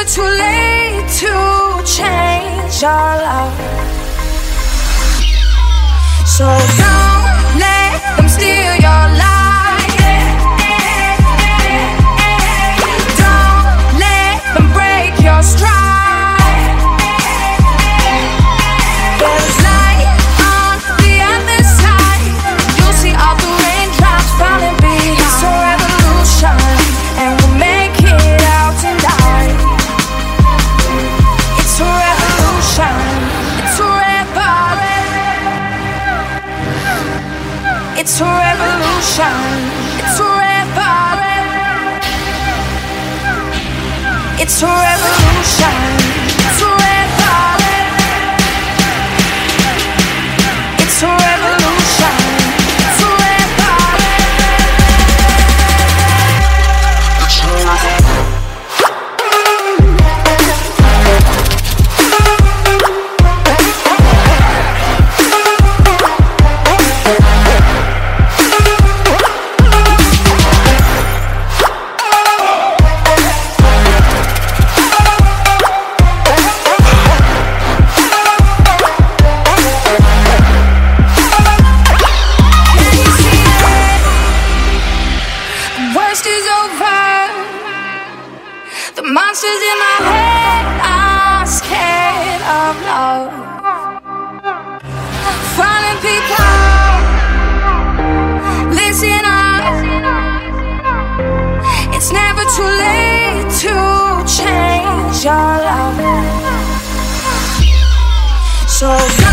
too late to change our love. So don't let them steal your life. Don't let them break your stride. There's light on the other side. You'll see all the raindrops falling behind. It's a revolution, and we'll make it out tonight. It's a revolution. It's a It's a revolution. It's a revolution. It's a revolution. It's a revolution. It's a revolution. It's a monsters in my head are scared of love. Falling people, listen up. It's never too late to change your love. So